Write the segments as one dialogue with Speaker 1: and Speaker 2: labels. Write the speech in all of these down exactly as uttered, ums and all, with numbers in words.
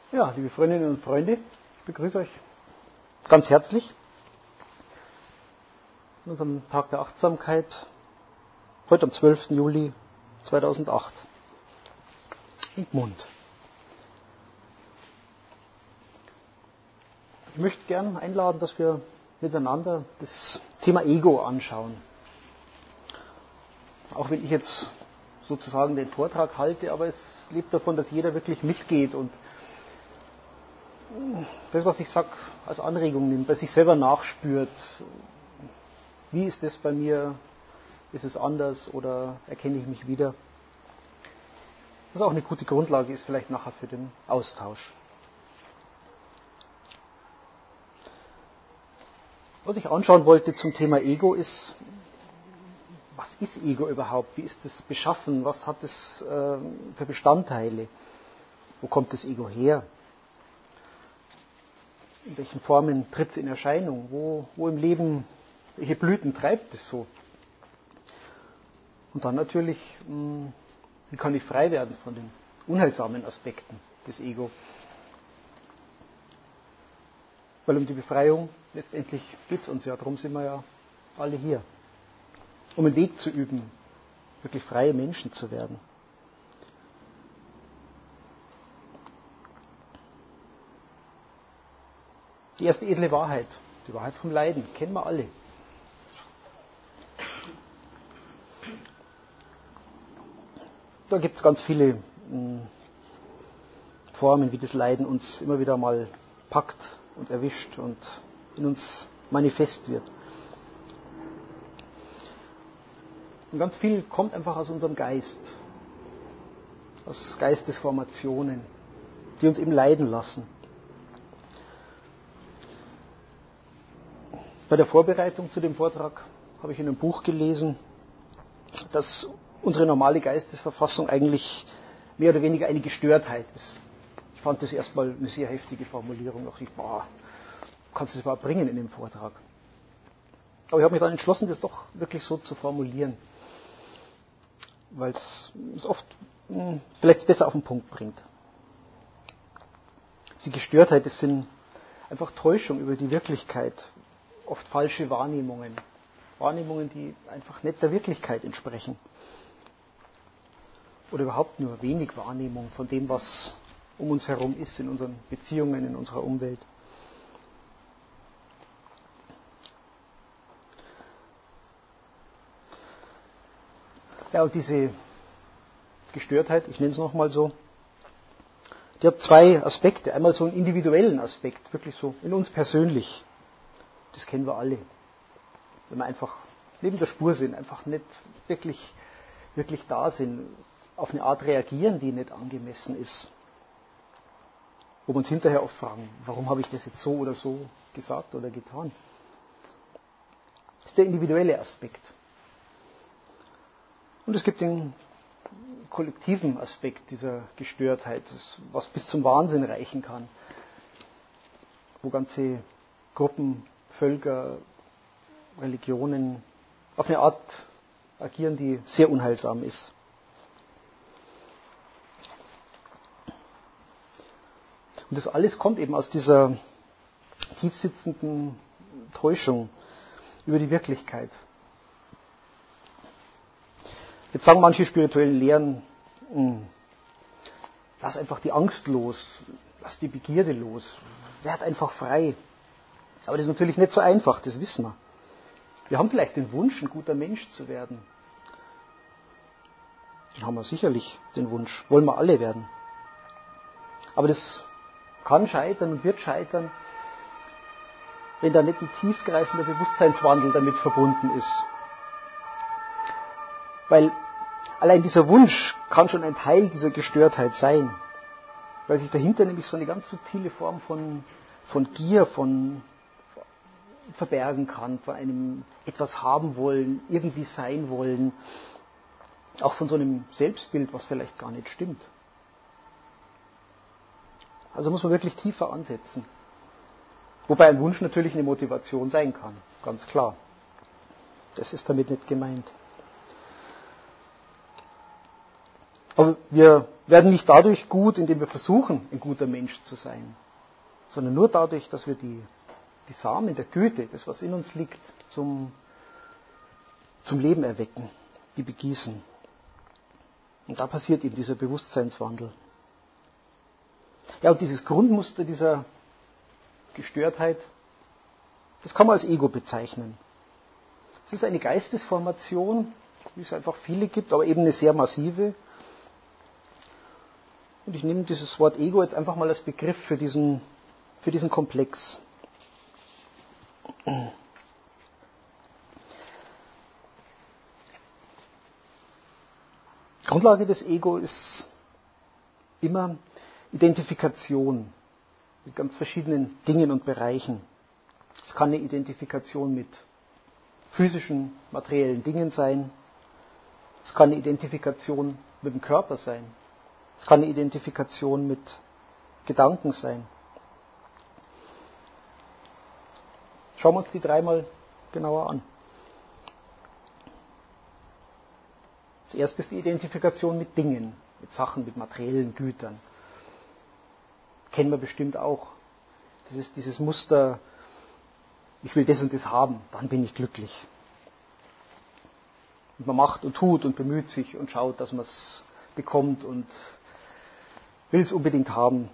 Speaker 1: Ja, liebe Freundinnen und Freunde, ich begrüße euch ganz herzlich an unserem Tag der Achtsamkeit, heute am zwölften Juli zweitausendacht in Gmund. Ich möchte gern einladen, dass wir miteinander das Thema Ego anschauen. Auch wenn ich jetzt sozusagen den Vortrag halte, aber es lebt davon, dass jeder wirklich mitgeht und das, was ich sage, als Anregung nimmt, bei sich selber nachspürt. Wie ist das bei mir? Ist es anders oder erkenne ich mich wieder? Was auch eine gute Grundlage ist, vielleicht nachher für den Austausch. Was ich anschauen wollte zum Thema Ego ist, was ist Ego überhaupt? Wie ist es beschaffen? Was hat es äh, für Bestandteile? Wo kommt das Ego her? In welchen Formen tritt es in Erscheinung? Wo, wo im Leben, welche Blüten treibt es so? Und dann natürlich, mh, wie kann ich frei werden von den unheilsamen Aspekten des Ego? Weil um die Befreiung letztendlich geht es uns ja, darum sind wir ja alle hier. Um einen Weg zu üben, wirklich freie Menschen zu werden. Die erste edle Wahrheit, die Wahrheit vom Leiden, kennen wir alle. Da gibt es ganz viele mh, Formen, wie das Leiden uns immer wieder mal packt und erwischt und in uns manifest wird. Und ganz viel kommt einfach aus unserem Geist, aus Geistesformationen, die uns eben leiden lassen. Bei der Vorbereitung zu dem Vortrag habe ich in einem Buch gelesen, dass unsere normale Geistesverfassung eigentlich mehr oder weniger eine Gestörtheit ist. Ich fand das erstmal eine sehr heftige Formulierung. Da dachte ich, boah, kannst du das überhaupt bringen in dem Vortrag? Aber ich habe mich dann entschlossen, das doch wirklich so zu formulieren, weil es oft mh, vielleicht besser auf den Punkt bringt. Die Gestörtheit, das sind einfach Täuschung über die Wirklichkeit. Oft falsche Wahrnehmungen. Wahrnehmungen, die einfach nicht der Wirklichkeit entsprechen. Oder überhaupt nur wenig Wahrnehmung von dem, was um uns herum ist, in unseren Beziehungen, in unserer Umwelt. Ja, und diese Gestörtheit, ich nenne es nochmal so, die hat zwei Aspekte. Einmal so einen individuellen Aspekt, wirklich so in uns persönlich. Das kennen wir alle. Wenn wir einfach neben der Spur sind, einfach nicht wirklich, wirklich da sind, auf eine Art reagieren, die nicht angemessen ist. Wo wir uns hinterher oft fragen, warum habe ich das jetzt so oder so gesagt oder getan? Das ist der individuelle Aspekt. Und es gibt den kollektiven Aspekt dieser Gestörtheit, was bis zum Wahnsinn reichen kann, wo ganze Gruppen, Völker, Religionen auf eine Art agieren, die sehr unheilsam ist. Und das alles kommt eben aus dieser tiefsitzenden Täuschung über die Wirklichkeit. Jetzt sagen manche spirituellen Lehren, lass einfach die Angst los, lass die Begierde los, werd einfach frei. Aber das ist natürlich nicht so einfach, das wissen wir. Wir haben vielleicht den Wunsch, ein guter Mensch zu werden. Den haben wir sicherlich, den Wunsch. Wollen wir alle werden. Aber das kann scheitern und wird scheitern, wenn da nicht ein tiefgreifender Bewusstseinswandel damit verbunden ist. Weil allein dieser Wunsch kann schon ein Teil dieser Gestörtheit sein. Weil sich dahinter nämlich so eine ganz subtile Form von, von Gier, von verbergen kann, von einem etwas haben wollen, irgendwie sein wollen, auch von so einem Selbstbild, was vielleicht gar nicht stimmt. Also muss man wirklich tiefer ansetzen. Wobei ein Wunsch natürlich eine Motivation sein kann, ganz klar. Das ist damit nicht gemeint. Aber wir werden nicht dadurch gut, indem wir versuchen, ein guter Mensch zu sein, sondern nur dadurch, dass wir die, die Samen der Güte, das, was in uns liegt, zum, zum Leben erwecken, die begießen. Und da passiert eben dieser Bewusstseinswandel. Ja, und dieses Grundmuster dieser Gestörtheit, das kann man als Ego bezeichnen. Es ist eine Geistesformation, wie es einfach viele gibt, aber eben eine sehr massive. Und ich nehme dieses Wort Ego jetzt einfach mal als Begriff für diesen, für diesen Komplex. Grundlage des Ego ist immer Identifikation mit ganz verschiedenen Dingen und Bereichen. Es kann eine Identifikation mit physischen, materiellen Dingen sein. Es kann eine Identifikation mit dem Körper sein. Es kann eine Identifikation mit Gedanken sein. Schauen wir uns die dreimal genauer an. Das erste ist die Identifikation mit Dingen, mit Sachen, mit materiellen Gütern. Kennen wir bestimmt auch. Das ist dieses Muster, ich will das und das haben, dann bin ich glücklich. Und man macht und tut und bemüht sich und schaut, dass man es bekommt und will es unbedingt haben.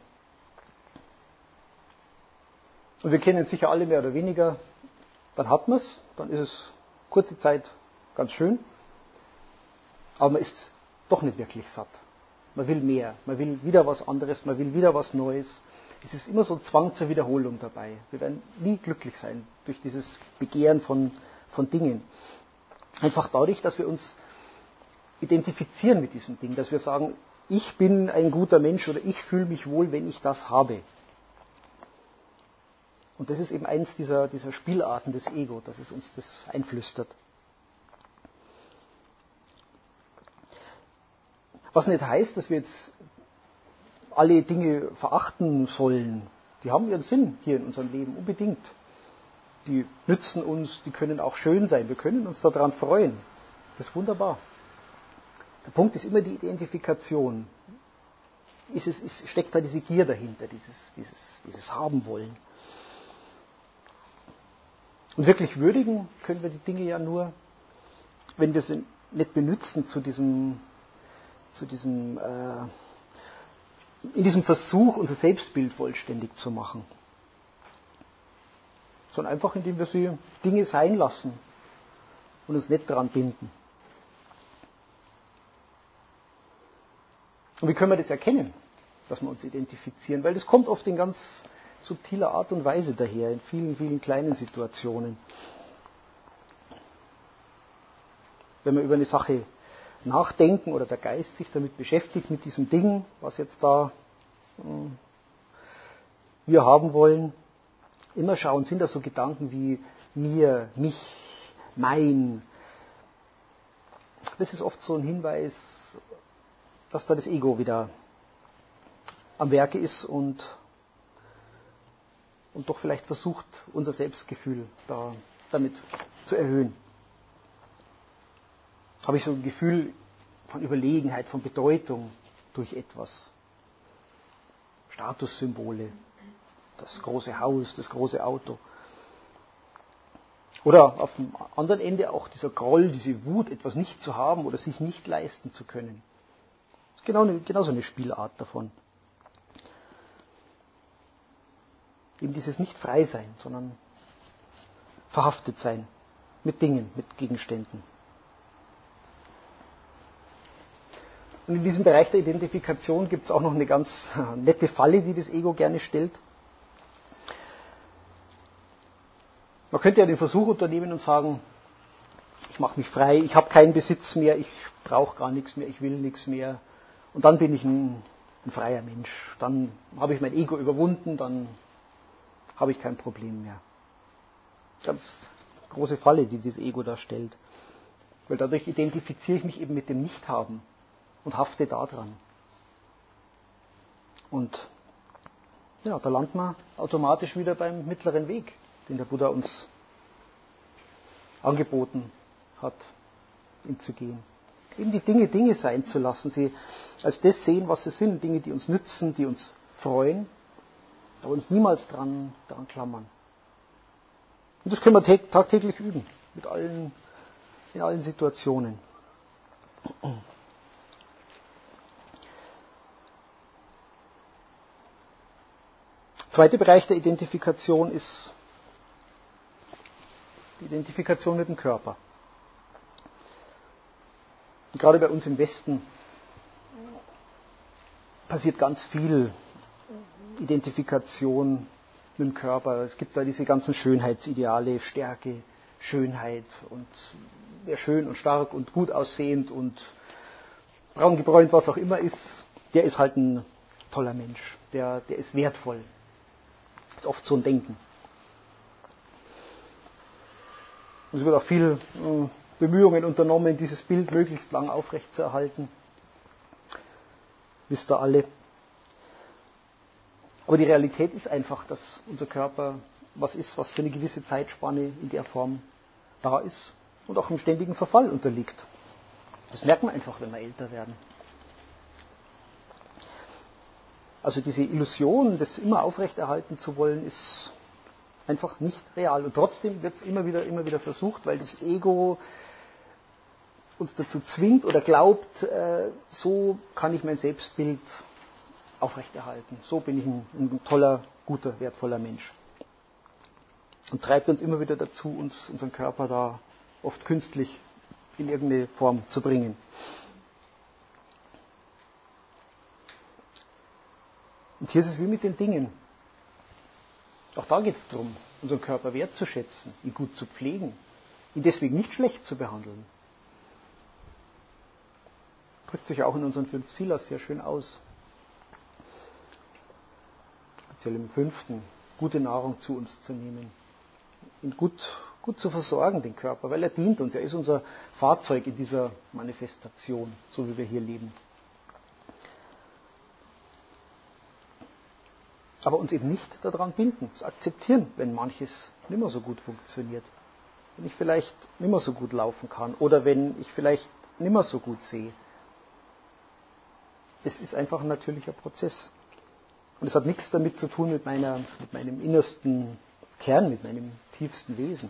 Speaker 1: Und wir kennen es sicher alle mehr oder weniger. Dann hat man es, dann ist es kurze Zeit ganz schön, aber man ist doch nicht wirklich satt. Man will mehr, man will wieder was anderes, man will wieder was Neues. Es ist immer so ein Zwang zur Wiederholung dabei. Wir werden nie glücklich sein durch dieses Begehren von, von Dingen. Einfach dadurch, dass wir uns identifizieren mit diesem Ding, dass wir sagen, ich bin ein guter Mensch oder ich fühle mich wohl, wenn ich das habe. Und das ist eben eins dieser, dieser Spielarten des Ego, dass es uns das einflüstert. Was nicht heißt, dass wir jetzt alle Dinge verachten sollen. Die haben ihren Sinn hier in unserem Leben, unbedingt. Die nützen uns, die können auch schön sein. Wir können uns daran freuen. Das ist wunderbar. Der Punkt ist immer die Identifikation. Ist es, ist, steckt da diese Gier dahinter, dieses, dieses, dieses Haben wollen. Und wirklich würdigen können wir die Dinge ja nur, wenn wir sie nicht benützen zu diesem, zu diesem, äh, in diesem Versuch, unser Selbstbild vollständig zu machen. Sondern einfach, indem wir sie Dinge sein lassen und uns nicht daran binden. Und wie können wir das erkennen, dass wir uns identifizieren? Weil das kommt oft in ganz subtiler Art und Weise daher, in vielen, vielen kleinen Situationen. Wenn wir über eine Sache nachdenken oder der Geist sich damit beschäftigt, mit diesem Ding, was jetzt da äh, wir haben wollen, immer schauen, sind da so Gedanken wie mir, mich, mein. Das ist oft so ein Hinweis, dass da das Ego wieder am Werke ist und, und doch vielleicht versucht, unser Selbstgefühl da, damit zu erhöhen. Habe ich so ein Gefühl von Überlegenheit, von Bedeutung durch etwas. Statussymbole, das große Haus, das große Auto. Oder auf dem anderen Ende auch dieser Groll, diese Wut, etwas nicht zu haben oder sich nicht leisten zu können. Das ist genau eine, genauso eine Spielart davon. Eben dieses nicht frei sein, sondern verhaftet sein mit Dingen, mit Gegenständen. Und in diesem Bereich der Identifikation gibt es auch noch eine ganz nette Falle, die das Ego gerne stellt. Man könnte ja den Versuch unternehmen und sagen, ich mache mich frei, ich habe keinen Besitz mehr, ich brauche gar nichts mehr, ich will nichts mehr. Und dann bin ich ein, ein freier Mensch. Dann habe ich mein Ego überwunden, dann habe ich kein Problem mehr. Ganz große Falle, die das Ego da stellt. Weil dadurch identifiziere ich mich eben mit dem Nichthaben und hafte daran. Und ja, da landet man automatisch wieder beim mittleren Weg, den der Buddha uns angeboten hat, ihm zu gehen. Eben die Dinge Dinge sein zu lassen, sie als das sehen, was sie sind, Dinge, die uns nützen, die uns freuen, aber uns niemals dran, dran klammern. Und das können wir tagtäglich üben, mit allen, in allen Situationen. Zweiter Bereich der Identifikation ist die Identifikation mit dem Körper. Und gerade bei uns im Westen passiert ganz viel Identifikation mit dem Körper. Es gibt da diese ganzen Schönheitsideale, Stärke, Schönheit und wer schön und stark und gut aussehend und braun gebräunt, was auch immer ist, der ist halt ein toller Mensch, der, der ist wertvoll. Das ist oft so ein Denken. Und es wird auch viel äh, Bemühungen unternommen, dieses Bild möglichst lang aufrechtzuerhalten. Wisst ihr alle. Aber die Realität ist einfach, dass unser Körper was ist, was für eine gewisse Zeitspanne in der Form da ist und auch im ständigen Verfall unterliegt. Das merkt man einfach, wenn wir älter werden. Also diese Illusion, das immer aufrechterhalten zu wollen, ist einfach nicht real. Und trotzdem wird es immer wieder, immer wieder versucht, weil das Ego uns dazu zwingt oder glaubt, äh, so kann ich mein Selbstbild aufrechterhalten. So bin ich ein, ein toller, guter, wertvoller Mensch. Und treibt uns immer wieder dazu, uns unseren Körper da oft künstlich in irgendeine Form zu bringen. Und hier ist es wie mit den Dingen. Auch da geht es darum, unseren Körper wertzuschätzen, ihn gut zu pflegen, ihn deswegen nicht schlecht zu behandeln. Drückt sich auch in unseren fünf Silas sehr schön aus. Speziell im fünften, gute Nahrung zu uns zu nehmen, ihn gut, gut zu versorgen, den Körper, weil er dient uns, er ist unser Fahrzeug in dieser Manifestation, so wie wir hier leben. Aber uns eben nicht daran binden, zu akzeptieren, wenn manches nicht mehr so gut funktioniert. Wenn ich vielleicht nicht mehr so gut laufen kann oder wenn ich vielleicht nicht mehr so gut sehe. Es ist einfach ein natürlicher Prozess. Und es hat nichts damit zu tun mit, meiner, mit meinem innersten Kern, mit meinem tiefsten Wesen.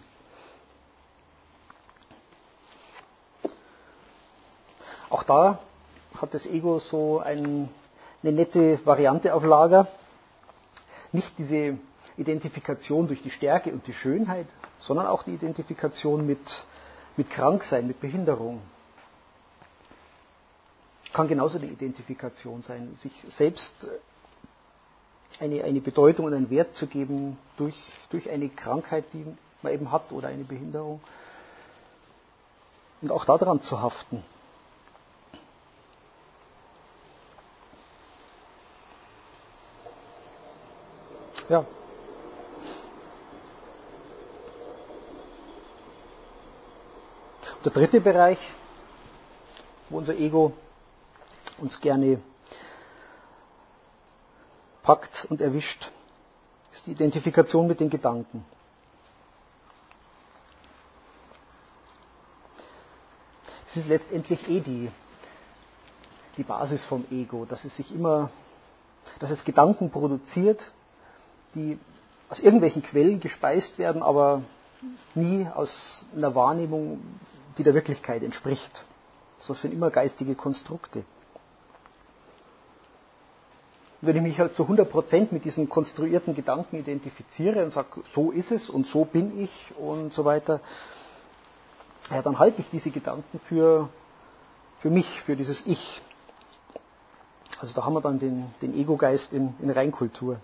Speaker 1: Auch da hat das Ego so ein, eine nette Variante auf Lager. Nicht diese Identifikation durch die Stärke und die Schönheit, sondern auch die Identifikation mit, mit Kranksein, mit Behinderung. Kann genauso die Identifikation sein, sich selbst eine, eine Bedeutung und einen Wert zu geben durch, durch eine Krankheit, die man eben hat oder eine Behinderung. Und auch daran zu haften. Ja. Der dritte Bereich, wo unser Ego uns gerne packt und erwischt, ist die Identifikation mit den Gedanken. Es ist letztendlich eh die, die Basis vom Ego, dass es sich immer, dass es Gedanken produziert, die aus irgendwelchen Quellen gespeist werden, aber nie aus einer Wahrnehmung, die der Wirklichkeit entspricht. Das sind immer geistige Konstrukte. Wenn ich mich halt zu hundert Prozent mit diesen konstruierten Gedanken identifiziere und sage, so ist es und so bin ich und so weiter, ja, dann halte ich diese Gedanken für, für mich, für dieses Ich. Also da haben wir dann den, den Ego-Geist in, in Reinkultur.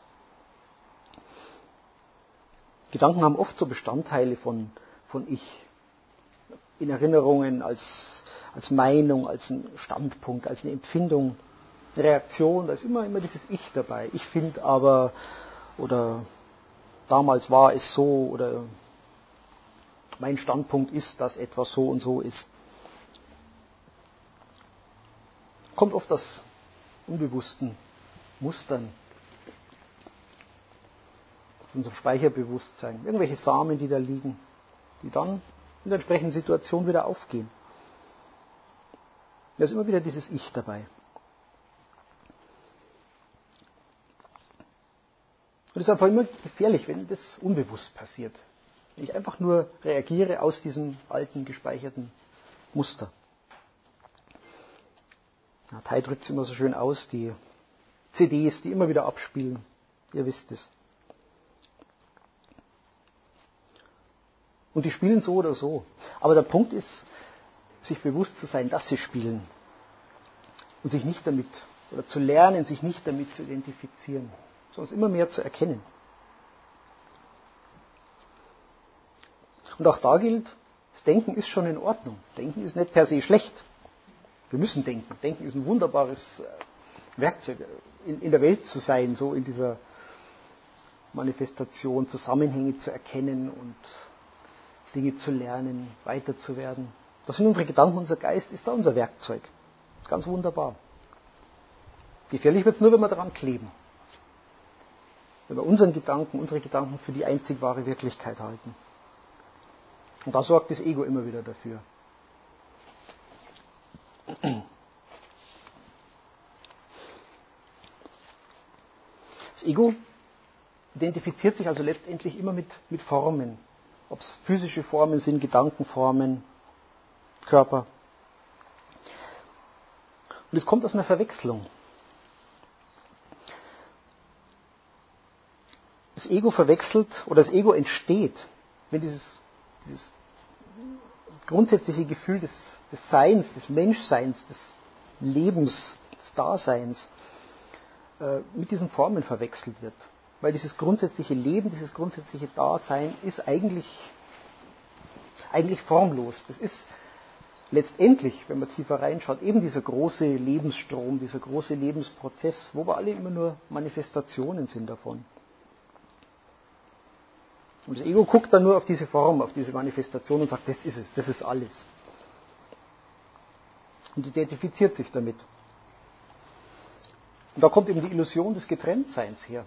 Speaker 1: Gedanken haben oft so Bestandteile von, von Ich. In Erinnerungen als, als Meinung, als ein Standpunkt, als eine Empfindung, eine Reaktion. Da ist immer, immer dieses Ich dabei. Ich finde aber, oder damals war es so, oder mein Standpunkt ist, dass etwas so und so ist. Kommt oft aus unbewussten Mustern. Unserem Speicherbewusstsein, irgendwelche Samen, die da liegen, die dann in der entsprechenden Situation wieder aufgehen. Da ist immer wieder dieses Ich dabei. Und es ist einfach immer gefährlich, wenn das unbewusst passiert. Wenn ich einfach nur reagiere aus diesem alten, gespeicherten Muster. Ja, Tai drückt es immer so schön aus, die C Ds, die immer wieder abspielen. Ihr wisst es. Und die spielen so oder so. Aber der Punkt ist, sich bewusst zu sein, dass sie spielen. Und sich nicht damit, oder zu lernen, sich nicht damit zu identifizieren. Sondern es immer mehr zu erkennen. Und auch da gilt, das Denken ist schon in Ordnung. Denken ist nicht per se schlecht. Wir müssen denken. Denken ist ein wunderbares Werkzeug, in, in der Welt zu sein, so in dieser Manifestation, Zusammenhänge zu erkennen und Dinge zu lernen, weiter zu werden. Das sind unsere Gedanken, unser Geist ist da unser Werkzeug. Ganz wunderbar. Gefährlich wird es nur, wenn wir daran kleben. Wenn wir unseren Gedanken, unsere Gedanken für die einzig wahre Wirklichkeit halten. Und da sorgt das Ego immer wieder dafür. Das Ego identifiziert sich also letztendlich immer mit, mit Formen. Ob es physische Formen sind, Gedankenformen, Körper. Und es kommt aus einer Verwechslung. Das Ego verwechselt, oder das Ego entsteht, wenn dieses, dieses grundsätzliche Gefühl des, des Seins, des Menschseins, des Lebens, des Daseins äh, mit diesen Formen verwechselt wird. Weil dieses grundsätzliche Leben, dieses grundsätzliche Dasein ist eigentlich, eigentlich formlos. Das ist letztendlich, wenn man tiefer reinschaut, eben dieser große Lebensstrom, dieser große Lebensprozess, wo wir alle immer nur Manifestationen sind davon. Und das Ego guckt dann nur auf diese Form, auf diese Manifestation und sagt, das ist es, das ist alles. Und identifiziert sich damit. Und da kommt eben die Illusion des Getrenntseins her.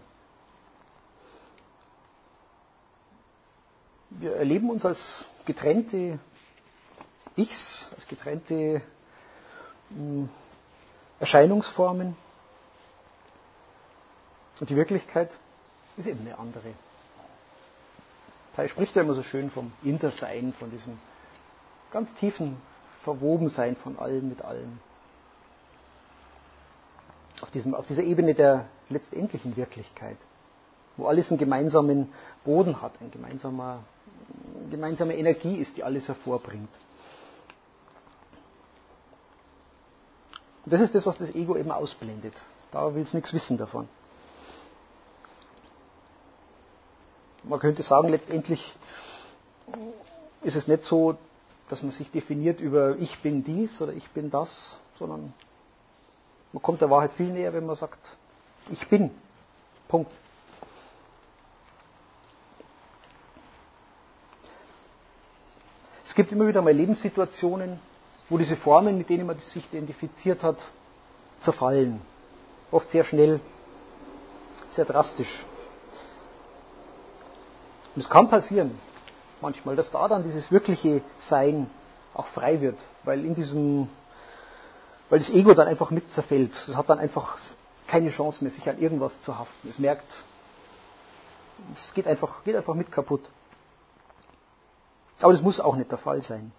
Speaker 1: Wir erleben uns als getrennte Ichs, als getrennte mh, Erscheinungsformen. Und die Wirklichkeit ist eben eine andere. Tai spricht ja immer so schön vom Intersein, von diesem ganz tiefen Verwobensein von allem mit allem. Auf, diesem, auf dieser Ebene der letztendlichen Wirklichkeit, wo alles einen gemeinsamen Boden hat, eine gemeinsame, eine gemeinsame Energie ist, die alles hervorbringt. Und das ist das, was das Ego eben ausblendet. Da will es nichts wissen davon. Man könnte sagen, letztendlich ist es nicht so, dass man sich definiert über ich bin dies oder ich bin das, sondern man kommt der Wahrheit viel näher, wenn man sagt, ich bin. Punkt. Es gibt immer wieder mal Lebenssituationen, wo diese Formen, mit denen man sich identifiziert hat, zerfallen. Oft sehr schnell, sehr drastisch. Und es kann passieren, manchmal, dass da dann dieses wirkliche Sein auch frei wird, weil in diesem, weil das Ego dann einfach mit zerfällt. Es hat dann einfach keine Chance mehr, sich an irgendwas zu haften. Es merkt, es geht einfach, geht einfach mit kaputt. Aber das muss auch nicht der Fall sein.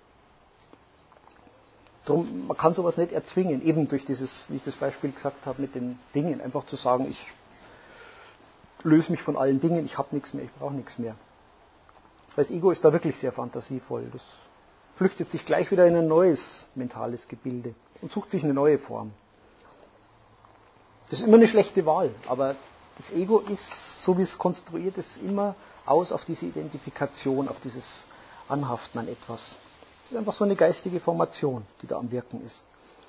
Speaker 1: Darum, man kann sowas nicht erzwingen, eben durch dieses, wie ich das Beispiel gesagt habe, mit den Dingen, einfach zu sagen, ich löse mich von allen Dingen, ich habe nichts mehr, ich brauche nichts mehr. Das Ego ist da wirklich sehr fantasievoll. Das flüchtet sich gleich wieder in ein neues mentales Gebilde und sucht sich eine neue Form. Das ist immer eine schlechte Wahl, aber das Ego ist, so wie es konstruiert ist, immer aus auf diese Identifikation, auf dieses Anhaften an etwas. Das ist einfach so eine geistige Formation, die da am Wirken ist.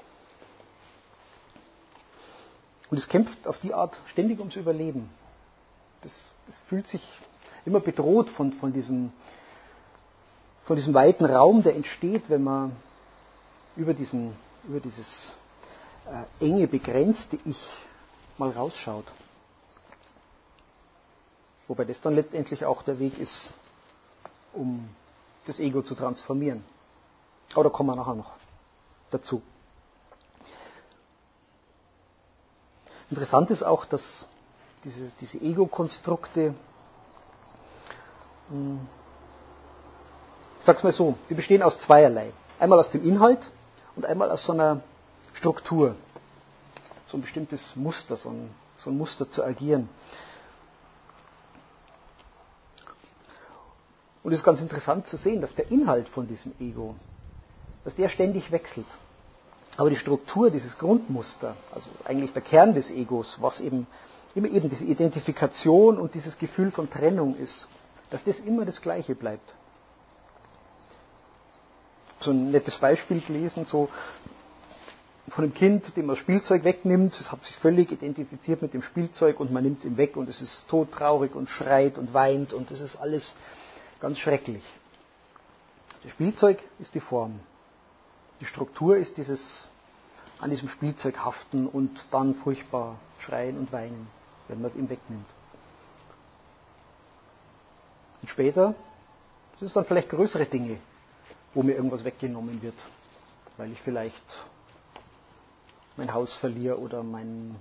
Speaker 1: Und es kämpft auf die Art ständig ums Überleben. Das, das fühlt sich immer bedroht von, von, diesem, von diesem weiten Raum, der entsteht, wenn man über, diesen, über dieses äh, enge, begrenzte Ich mal rausschaut. Wobei das dann letztendlich auch der Weg ist, um das Ego zu transformieren. Aber da kommen wir nachher noch dazu. Interessant ist auch, dass diese, diese Ego-Konstrukte, ich sag's mal so, die bestehen aus zweierlei. Einmal aus dem Inhalt und einmal aus so einer Struktur. So ein bestimmtes Muster, so ein, so ein Muster zu agieren. Und es ist ganz interessant zu sehen, dass der Inhalt von diesem Ego, dass der ständig wechselt. Aber die Struktur, dieses Grundmuster, also eigentlich der Kern des Egos, was eben immer eben diese Identifikation und dieses Gefühl von Trennung ist, dass das immer das Gleiche bleibt. So ein nettes Beispiel gelesen, so von einem Kind, dem man das Spielzeug wegnimmt, es hat sich völlig identifiziert mit dem Spielzeug und man nimmt es ihm weg und es ist todtraurig und schreit und weint und das ist alles ganz schrecklich. Das Spielzeug ist die Form. Die Struktur ist dieses an diesem Spielzeug haften und dann furchtbar schreien und weinen, wenn man es ihm wegnimmt. Und später sind es dann vielleicht größere Dinge, wo mir irgendwas weggenommen wird, weil ich vielleicht mein Haus verliere oder mein,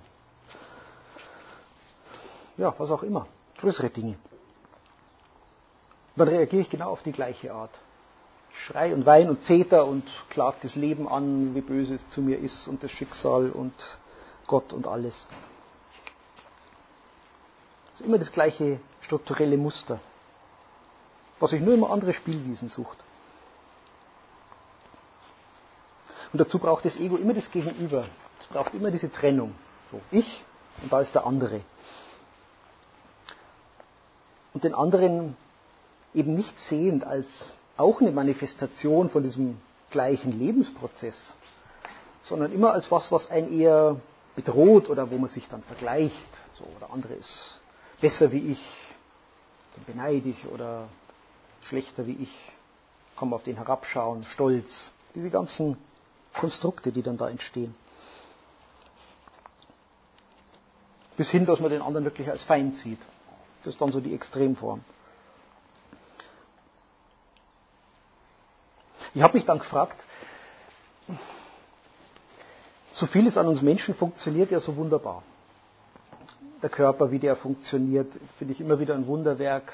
Speaker 1: ja, was auch immer, größere Dinge. Dann reagiere ich genau auf die gleiche Art. Ich schreie und weine und zeter und klage das Leben an, wie böse es zu mir ist und das Schicksal und Gott und alles. Das ist immer das gleiche strukturelle Muster, was sich nur immer andere Spielwiesen sucht. Und dazu braucht das Ego immer das Gegenüber. Es braucht immer diese Trennung. So, ich und da ist der andere. Und den anderen eben nicht sehend als auch eine Manifestation von diesem gleichen Lebensprozess, sondern immer als was, was einen eher bedroht oder wo man sich dann vergleicht. So, der andere ist besser wie ich, den beneide ich, oder schlechter wie ich, kann man auf den herabschauen, Stolz. Diese ganzen Konstrukte, die dann da entstehen. Bis hin, dass man den anderen wirklich als Feind sieht. Das ist dann so die Extremform. Ich habe mich dann gefragt, so vieles an uns Menschen funktioniert ja so wunderbar. Der Körper, wie der funktioniert, finde ich immer wieder ein Wunderwerk.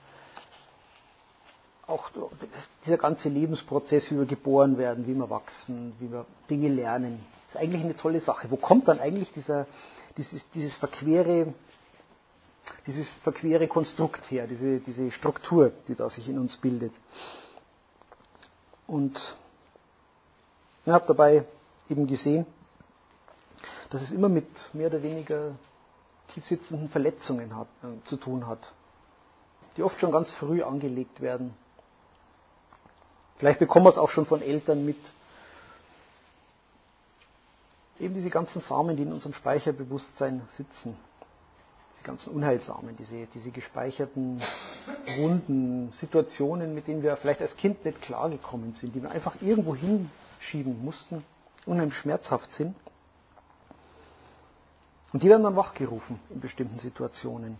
Speaker 1: Auch dieser ganze Lebensprozess, wie wir geboren werden, wie wir wachsen, wie wir Dinge lernen, ist eigentlich eine tolle Sache. Wo kommt dann eigentlich dieser, dieses, dieses verquere, dieses verquere Konstrukt her, diese, diese Struktur, die da sich in uns bildet? Und ich habe dabei eben gesehen, dass es immer mit mehr oder weniger tiefsitzenden Verletzungen hat, äh, zu tun hat, die oft schon ganz früh angelegt werden. Vielleicht bekommen wir es auch schon von Eltern mit. Eben diese ganzen Samen, die in unserem Speicherbewusstsein sitzen. Diese ganzen Unheilsamen, diese, diese gespeicherten Wunden, Situationen, mit denen wir vielleicht als Kind nicht klargekommen sind, die wir einfach irgendwo hinschieben mussten, unheimlich schmerzhaft sind. Und die werden dann wachgerufen in bestimmten Situationen.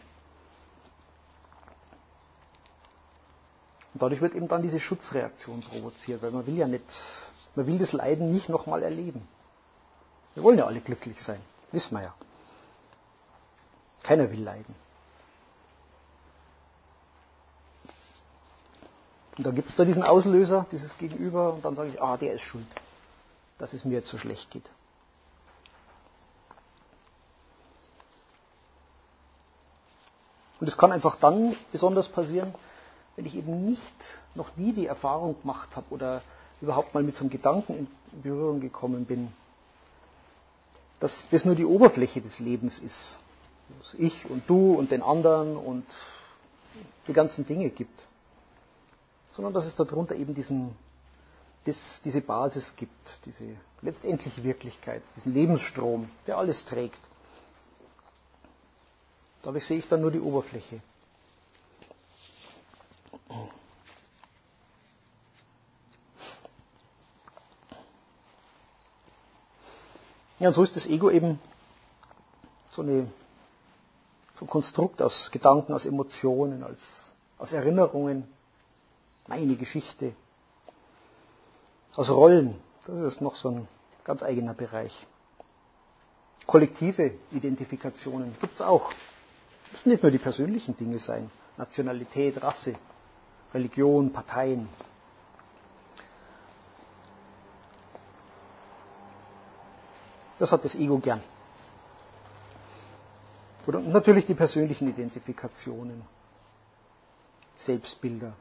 Speaker 1: Und dadurch wird eben dann diese Schutzreaktion provoziert, weil man will ja nicht, man will das Leiden nicht nochmal erleben. Wir wollen ja alle glücklich sein, wissen wir ja. Keiner will leiden. Und dann gibt es da diesen Auslöser, dieses Gegenüber, und dann sage ich, ah, der ist schuld, dass es mir jetzt so schlecht geht. Und es kann einfach dann besonders passieren, wenn ich eben nicht, noch nie die Erfahrung gemacht habe oder überhaupt mal mit so einem Gedanken in Berührung gekommen bin, dass das nur die Oberfläche des Lebens ist. Dass es ich und du und den anderen und die ganzen Dinge gibt. Sondern dass es darunter eben diesen, das, diese Basis gibt, diese letztendliche Wirklichkeit, diesen Lebensstrom, der alles trägt. Dadurch sehe ich dann nur die Oberfläche. Ja, und so ist das Ego eben so, eine, so ein Konstrukt aus Gedanken, aus Emotionen, als, aus Erinnerungen, meine Geschichte, aus Rollen. Das ist noch so ein ganz eigener Bereich. Kollektive Identifikationen gibt es auch. Es müssen nicht nur die persönlichen Dinge sein. Nationalität, Rasse, Religion, Parteien. Das hat das Ego gern. Oder natürlich die persönlichen Identifikationen, Selbstbilder.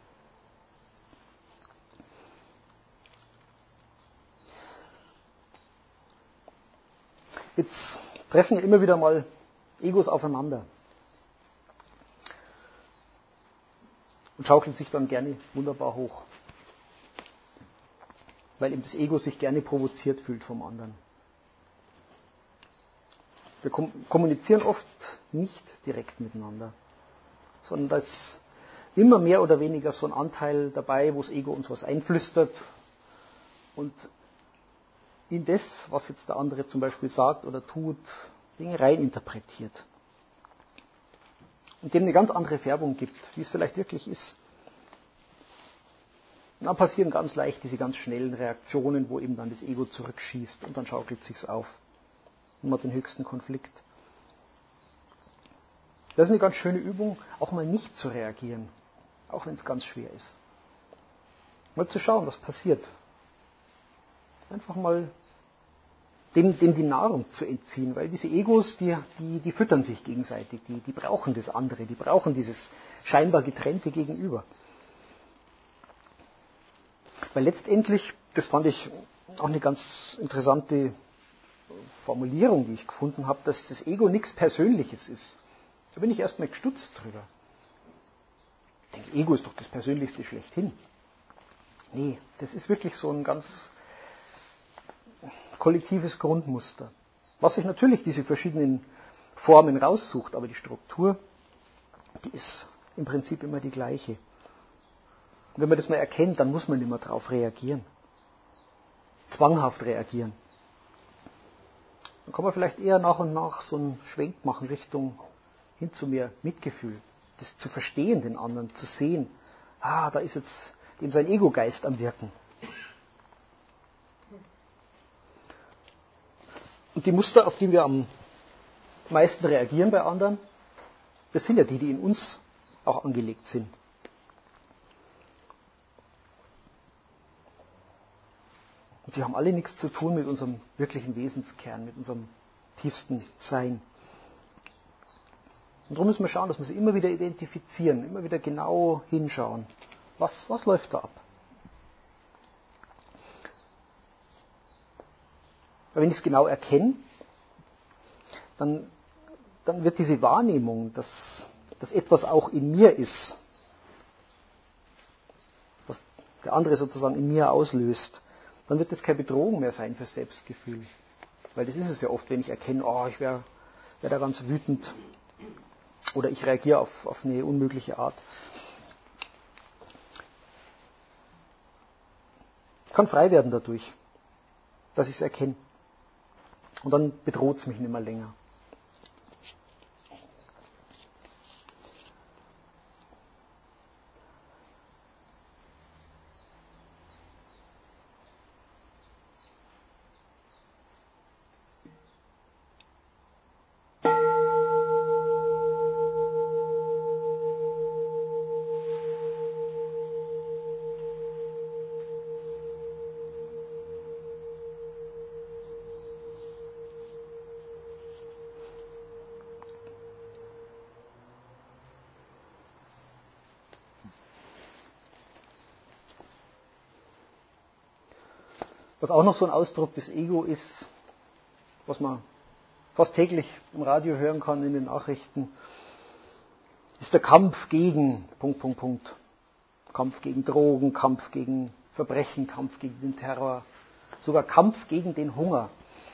Speaker 1: Jetzt treffen ja immer wieder mal Egos aufeinander und schaukeln sich dann gerne wunderbar hoch, weil eben das Ego sich gerne provoziert fühlt vom anderen. Wir kommunizieren oft nicht direkt miteinander, sondern da ist immer mehr oder weniger so ein Anteil dabei, wo das Ego uns was einflüstert und in das, was jetzt der andere zum Beispiel sagt oder tut, Dinge reininterpretiert. Und dem eine ganz andere Färbung gibt, wie es vielleicht wirklich ist. Und dann passieren ganz leicht diese ganz schnellen Reaktionen, wo eben dann das Ego zurückschießt und dann schaukelt sich's auf. Und man hat den höchsten Konflikt. Das ist eine ganz schöne Übung, auch mal nicht zu reagieren, auch wenn es ganz schwer ist. Mal zu schauen, was passiert. Einfach mal dem, dem die Nahrung zu entziehen, weil diese Egos, die, die, die füttern sich gegenseitig, die, die brauchen das andere, die brauchen dieses scheinbar getrennte Gegenüber. Weil letztendlich, das fand ich auch eine ganz interessante Formulierung, die ich gefunden habe, dass das Ego nichts Persönliches ist. Da bin ich erstmal gestutzt drüber. Ich denke, Ego ist doch das Persönlichste schlechthin. Nee, das ist wirklich so ein ganz kollektives Grundmuster, was sich natürlich diese verschiedenen Formen raussucht, aber die Struktur, die ist im Prinzip immer die gleiche. Und wenn man das mal erkennt, dann muss man nicht mehr darauf reagieren. Zwanghaft reagieren. Dann kann man vielleicht eher nach und nach so einen Schwenk machen Richtung hin zu mehr Mitgefühl. Das zu verstehen, den anderen, zu sehen. Ah, da ist jetzt dem sein Ego-Geist am Wirken. Und die Muster, auf die wir am meisten reagieren bei anderen, das sind ja die, die in uns auch angelegt sind. Und die haben alle nichts zu tun mit unserem wirklichen Wesenskern, mit unserem tiefsten Sein. Und darum müssen wir schauen, dass wir sie immer wieder identifizieren, immer wieder genau hinschauen. Was, was läuft da ab? Aber wenn ich es genau erkenne, dann, dann wird diese Wahrnehmung, dass, dass etwas auch in mir ist, was der andere sozusagen in mir auslöst, dann wird das keine Bedrohung mehr sein für Selbstgefühl. Weil das ist es ja oft, wenn ich erkenne, oh, ich wäre wär da ganz wütend oder ich reagiere auf, auf eine unmögliche Art. Ich kann frei werden dadurch, dass ich es erkenne. Und dann bedroht es mich nicht mehr länger. Was auch noch so ein Ausdruck des Ego ist, was man fast täglich im Radio hören kann, in den Nachrichten, ist der Kampf gegen Punkt, Punkt, Punkt. Kampf gegen Drogen, Kampf gegen Verbrechen, Kampf gegen den Terror, sogar Kampf gegen den Hunger.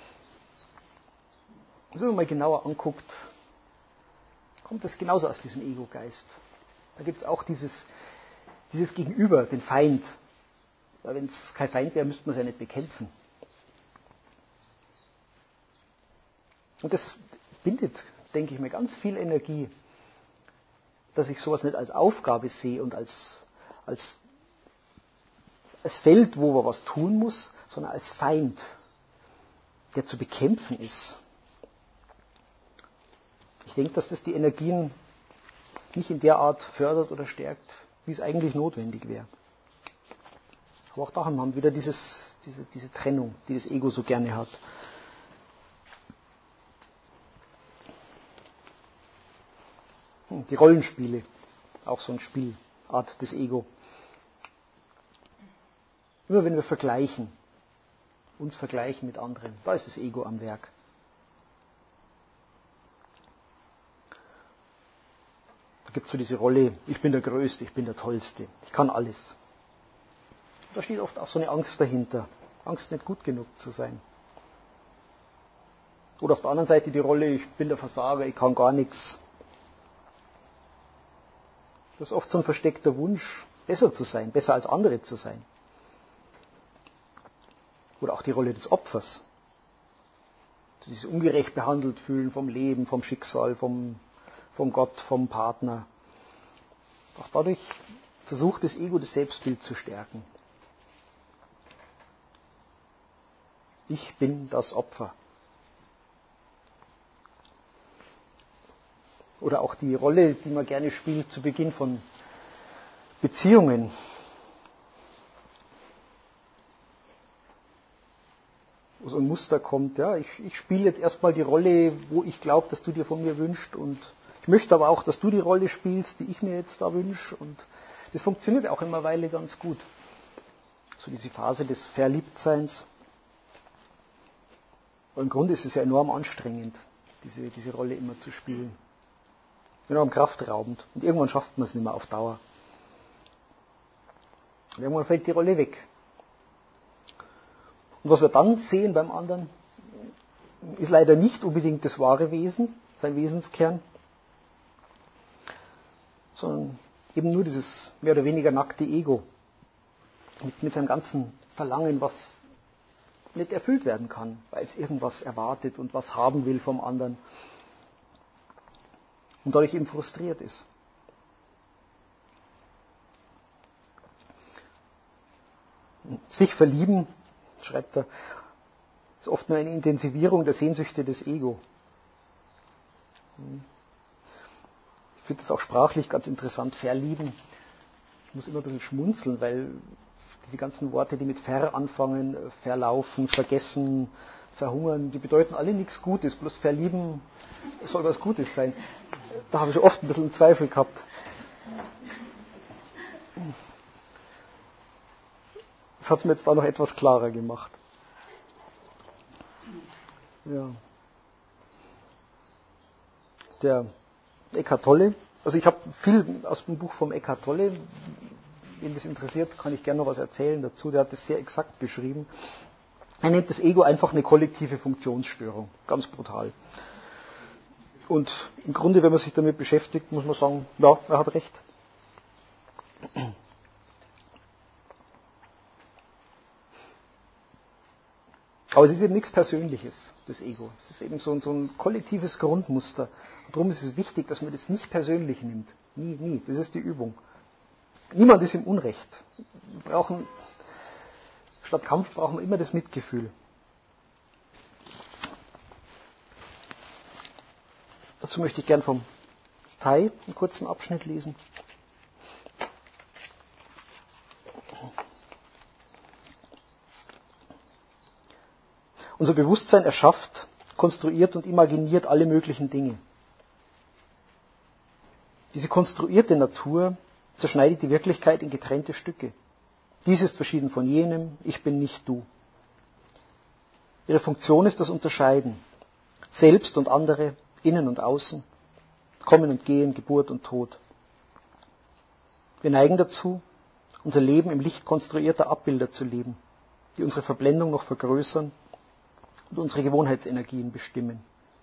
Speaker 1: Also wenn man mal genauer anguckt, kommt das genauso aus diesem Ego-Geist. Da gibt es auch dieses, dieses Gegenüber, den Feind. Weil wenn es kein Feind wäre, müsste man es ja nicht bekämpfen. Und das bindet, denke ich mir, ganz viel Energie, dass ich sowas nicht als Aufgabe sehe und als, als, als Feld, wo man was tun muss, sondern als Feind, der zu bekämpfen ist. denke, dass das die Energien nicht in der Art fördert oder stärkt, wie es eigentlich notwendig wäre. Aber auch da haben wir wieder dieses, diese, diese Trennung, die das Ego so gerne hat. Die Rollenspiele, auch so eine Spielart des Ego. Immer wenn wir vergleichen, uns vergleichen mit anderen, da ist das Ego am Werk. Da gibt es so diese Rolle, ich bin der Größte, ich bin der Tollste, ich kann alles. Da steht oft auch so eine Angst dahinter, Angst nicht gut genug zu sein. Oder auf der anderen Seite die Rolle, ich bin der Versager, ich kann gar nichts. Das ist oft so ein versteckter Wunsch, besser zu sein, besser als andere zu sein. Oder auch die Rolle des Opfers. Dieses ungerecht behandelt fühlen vom Leben, vom Schicksal, vom, vom Gott, vom Partner. Auch dadurch versucht das Ego, das Selbstbild zu stärken. Ich bin das Opfer. Oder auch die Rolle, die man gerne spielt zu Beginn von Beziehungen. Wo so ein Muster kommt, ja, ich, ich spiele jetzt erstmal die Rolle, wo ich glaube, dass du dir von mir wünschst, und ich möchte aber auch, dass du die Rolle spielst, die ich mir jetzt da wünsche, und das funktioniert auch immer eine Weile ganz gut. So diese Phase des Verliebtseins. Aber im Grunde ist es ja enorm anstrengend, diese, diese Rolle immer zu spielen. Enorm kraftraubend. Und irgendwann schafft man es nicht mehr auf Dauer. Und irgendwann fällt die Rolle weg. Und was wir dann sehen beim anderen, ist leider nicht unbedingt das wahre Wesen, sein Wesenskern, sondern eben nur dieses mehr oder weniger nackte Ego. Mit, mit seinem ganzen Verlangen, was nicht erfüllt werden kann, weil es irgendwas erwartet und was haben will vom anderen. Und dadurch eben frustriert ist. Sich verlieben, schreibt er, ist oft nur eine Intensivierung der Sehnsüchte des Ego. Ich finde das auch sprachlich ganz interessant, verlieben. Ich muss immer ein bisschen schmunzeln, weil diese ganzen Worte, die mit ver anfangen, verlaufen, vergessen, verhungern, die bedeuten alle nichts Gutes, bloß verlieben soll was Gutes sein. Da habe ich oft ein bisschen Zweifel gehabt. Das hat es mir jetzt zwar noch etwas klarer gemacht. Ja. Der Eckhart Tolle, also ich habe viel aus dem Buch vom Eckhart Tolle, wen das interessiert, kann ich gerne noch was erzählen dazu, der hat das sehr exakt beschrieben. Er nennt das Ego einfach eine kollektive Funktionsstörung, ganz brutal. Und im Grunde, wenn man sich damit beschäftigt, muss man sagen, ja, er hat recht. Aber es ist eben nichts Persönliches, das Ego. Es ist eben so ein, so ein kollektives Grundmuster. Und darum ist es wichtig, dass man das nicht persönlich nimmt. Nie, nie. Das ist die Übung. Niemand ist im Unrecht. Wir brauchen, statt Kampf brauchen wir immer das Mitgefühl. Dazu möchte ich gern vom Tai einen kurzen Abschnitt lesen. Unser Bewusstsein erschafft, konstruiert und imaginiert alle möglichen Dinge. Diese konstruierte Natur zerschneidet die Wirklichkeit in getrennte Stücke. Dies ist verschieden von jenem, ich bin nicht du. Ihre Funktion ist das Unterscheiden. Selbst und andere, innen und außen, Kommen und Gehen, Geburt und Tod. Wir neigen dazu, unser Leben im Licht konstruierter Abbilder zu leben, die unsere Verblendung noch vergrößern und unsere Gewohnheitsenergien bestimmen.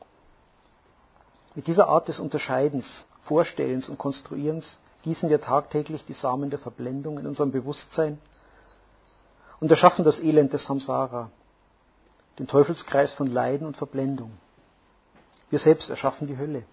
Speaker 1: Mit dieser Art des Unterscheidens, Vorstellens und Konstruierens gießen wir tagtäglich die Samen der Verblendung in unserem Bewusstsein und erschaffen das Elend des Samsara, den Teufelskreis von Leiden und Verblendung. Wir selbst erschaffen die Hölle.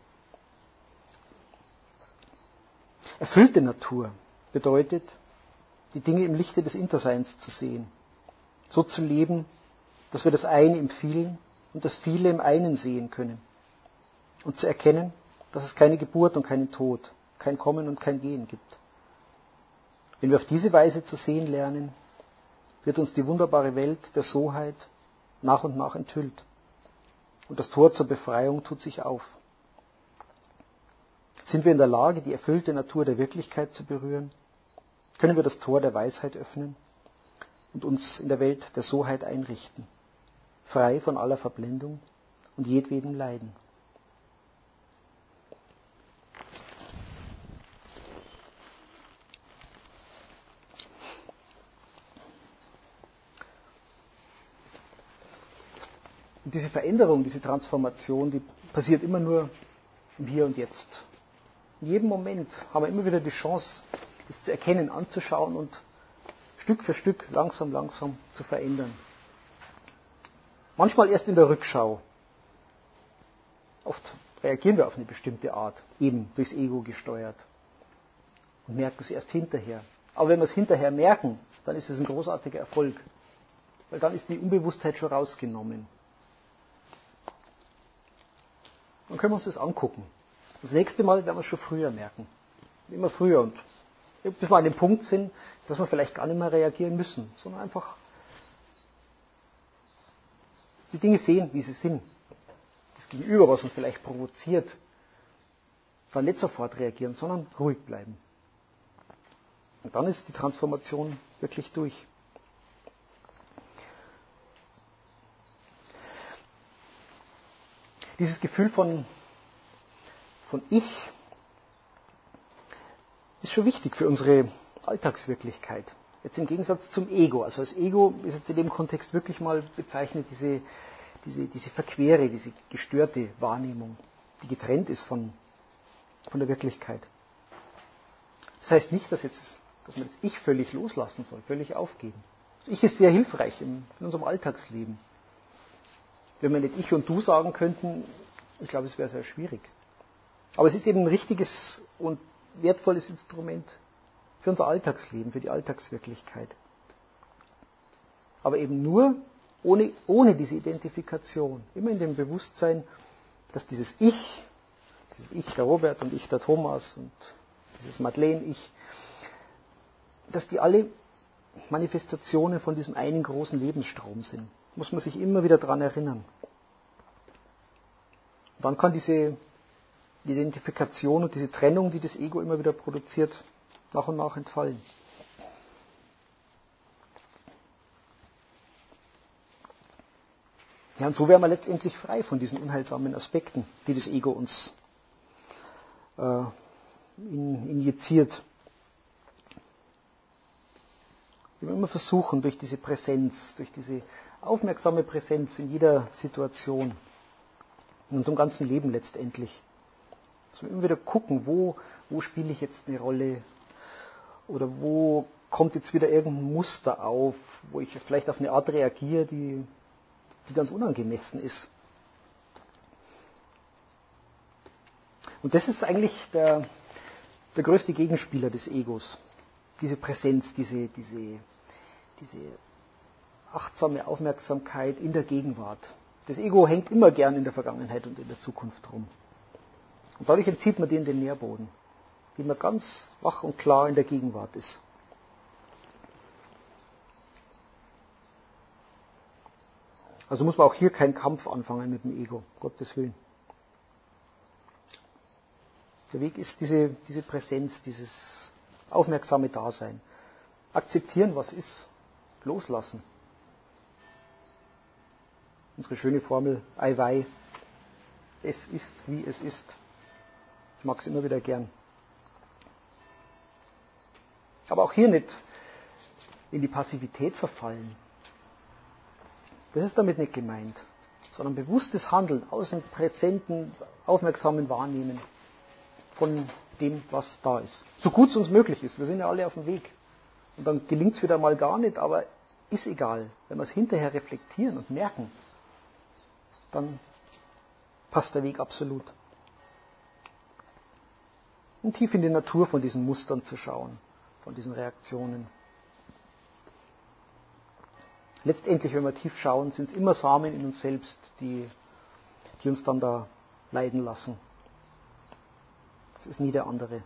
Speaker 1: Erfüllte Natur bedeutet, die Dinge im Lichte des Interseins zu sehen, so zu leben, dass wir das Eine im Vielen und das Viele im Einen sehen können und zu erkennen, dass es keine Geburt und keinen Tod, kein Kommen und kein Gehen gibt. Wenn wir auf diese Weise zu sehen lernen, wird uns die wunderbare Welt der Soheit nach und nach enthüllt. Und das Tor zur Befreiung tut sich auf. Sind wir in der Lage, die erfüllte Natur der Wirklichkeit zu berühren? Können wir das Tor der Weisheit öffnen und uns in der Welt der Soheit einrichten, frei von aller Verblendung und jedwedem Leiden? Und diese Veränderung, diese Transformation, die passiert immer nur im Hier und Jetzt. In jedem Moment haben wir immer wieder die Chance, es zu erkennen, anzuschauen und Stück für Stück, langsam, langsam zu verändern. Manchmal erst in der Rückschau. Oft reagieren wir auf eine bestimmte Art, eben durchs Ego gesteuert. Und merken es erst hinterher. Aber wenn wir es hinterher merken, dann ist es ein großartiger Erfolg. Weil dann ist die Unbewusstheit schon rausgenommen. Dann können wir uns das angucken. Das nächste Mal werden wir es schon früher merken. Immer früher. Und bis wir an dem Punkt sind, dass wir vielleicht gar nicht mehr reagieren müssen, sondern einfach die Dinge sehen, wie sie sind. Das Gegenüber, was uns vielleicht provoziert, dann nicht sofort reagieren, sondern ruhig bleiben. Und dann ist die Transformation wirklich durch. Dieses Gefühl von, von Ich ist schon wichtig für unsere Alltagswirklichkeit. Jetzt im Gegensatz zum Ego. Also das Ego ist jetzt in dem Kontext wirklich mal bezeichnet, diese, diese, diese verquere, diese gestörte Wahrnehmung, die getrennt ist von, von der Wirklichkeit. Das heißt nicht, dass, jetzt, dass man das Ich völlig loslassen soll, völlig aufgeben. Das Ich ist sehr hilfreich in, in unserem Alltagsleben. Wenn wir nicht Ich und Du sagen könnten, ich glaube, es wäre sehr schwierig. Aber es ist eben ein richtiges und wertvolles Instrument für unser Alltagsleben, für die Alltagswirklichkeit. Aber eben nur ohne, ohne diese Identifikation. Immer in dem Bewusstsein, dass dieses Ich, dieses Ich der Robert und Ich der Thomas und dieses Madeleine-Ich, dass die alle Manifestationen von diesem einen großen Lebensstrom sind. Muss man sich immer wieder daran erinnern. Dann kann diese Identifikation und diese Trennung, die das Ego immer wieder produziert, nach und nach entfallen. Ja, und so wären wir letztendlich frei von diesen unheilsamen Aspekten, die das Ego uns äh, injiziert. Wir immer versuchen, durch diese Präsenz, durch diese aufmerksame Präsenz in jeder Situation, in unserem ganzen Leben letztendlich, dass wir immer wieder gucken, wo, wo spiele ich jetzt eine Rolle oder wo kommt jetzt wieder irgendein Muster auf, wo ich vielleicht auf eine Art reagiere, die, die ganz unangemessen ist. Und das ist eigentlich der, der größte Gegenspieler des Egos. Diese Präsenz, diese, diese, diese achtsame Aufmerksamkeit in der Gegenwart. Das Ego hängt immer gern in der Vergangenheit und in der Zukunft rum. Und dadurch entzieht man denen den Nährboden, indem man ganz wach und klar in der Gegenwart ist. Also muss man auch hier keinen Kampf anfangen mit dem Ego, um Gottes Willen. Der Weg ist diese, diese Präsenz, dieses aufmerksame Dasein. Akzeptieren, was ist. Loslassen. Unsere schöne Formel, Ai Wei. Es ist, wie es ist. Ich mag es immer wieder gern. Aber auch hier nicht in die Passivität verfallen. Das ist damit nicht gemeint. Sondern bewusstes Handeln aus dem präsenten, aufmerksamen Wahrnehmen von dem, was da ist. So gut es uns möglich ist. Wir sind ja alle auf dem Weg. Und dann gelingt es wieder mal gar nicht, aber ist egal. Wenn wir es hinterher reflektieren und merken, dann passt der Weg absolut. Und tief in die Natur von diesen Mustern zu schauen, von diesen Reaktionen. Letztendlich, wenn wir tief schauen, sind es immer Samen in uns selbst, die, die uns dann da leiden lassen. Es ist nie der andere.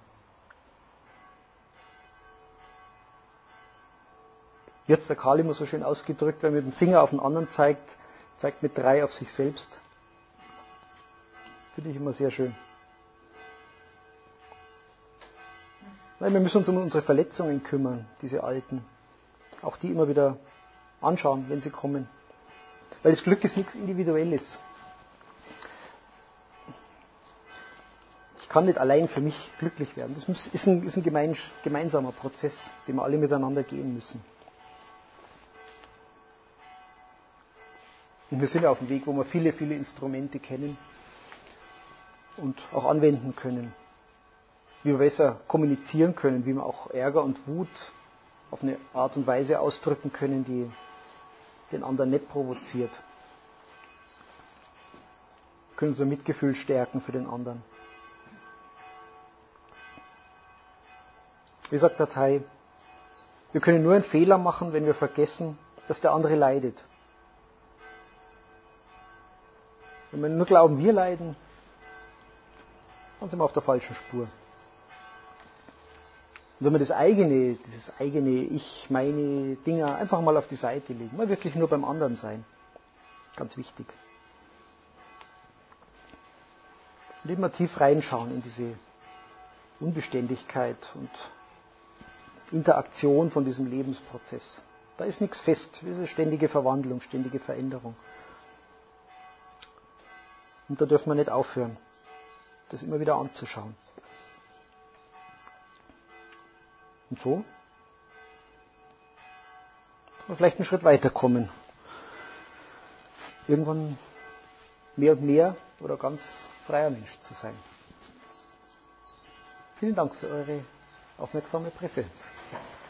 Speaker 1: Wie hat es der Karl immer so schön ausgedrückt, wenn er mit dem Finger auf den anderen zeigt, zeigt mit drei auf sich selbst. Finde ich immer sehr schön. Nein, wir müssen uns um unsere Verletzungen kümmern, diese alten. Auch die immer wieder anschauen, wenn sie kommen. Weil das Glück ist nichts Individuelles. Ich kann nicht allein für mich glücklich werden. Das ist ein, ist ein gemein, gemeinsamer Prozess, den wir alle miteinander gehen müssen. Und wir sind ja auf dem Weg, wo wir viele, viele Instrumente kennen und auch anwenden können. Wie wir besser kommunizieren können, wie wir auch Ärger und Wut auf eine Art und Weise ausdrücken können, die den anderen nicht provoziert. Wir können unser Mitgefühl stärken für den anderen. Wie sagt der Thai, wir können nur einen Fehler machen, wenn wir vergessen, dass der andere leidet. Wenn wir nur glauben, wir leiden, dann sind wir auf der falschen Spur. Und wenn wir das eigene, dieses eigene Ich, meine Dinger einfach mal auf die Seite legen, mal wirklich nur beim anderen sein. Ganz wichtig. Und immer tief reinschauen in diese Unbeständigkeit und Interaktion von diesem Lebensprozess. Da ist nichts fest. Das ist eine ständige Verwandlung, ständige Veränderung. Und da dürfen wir nicht aufhören, das immer wieder anzuschauen. Und so kann man vielleicht einen Schritt weiterkommen. Irgendwann mehr und mehr oder ganz freier Mensch zu sein. Vielen Dank für eure aufmerksame Präsenz.